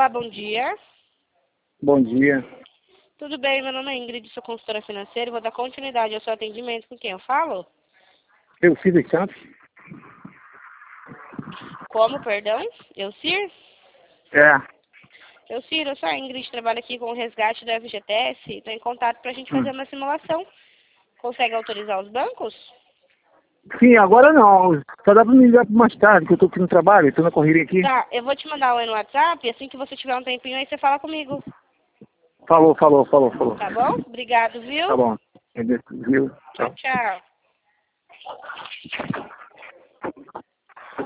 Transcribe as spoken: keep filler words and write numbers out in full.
Olá, bom dia. Bom dia. Tudo bem? Meu nome é Ingrid, sou consultora financeira e vou dar continuidade ao seu atendimento. Com quem eu falo? Eu Cid Santos? Como, perdão? Elcir? É. Elcir, eu sou a Ingrid, trabalho aqui com o resgate do F G T S e estou em contato para a gente fazer Hum. uma simulação. Consegue autorizar os bancos? Sim, agora não. Só dá pra me ligar mais tarde, que eu tô aqui no trabalho, tô na correria aqui. Tá, eu vou te mandar um oi no WhatsApp, assim que você tiver um tempinho aí você fala comigo. Falou, falou, falou, falou. Tá bom? Obrigado, viu? Tá bom. Viu? Tchau, Tchau. tchau.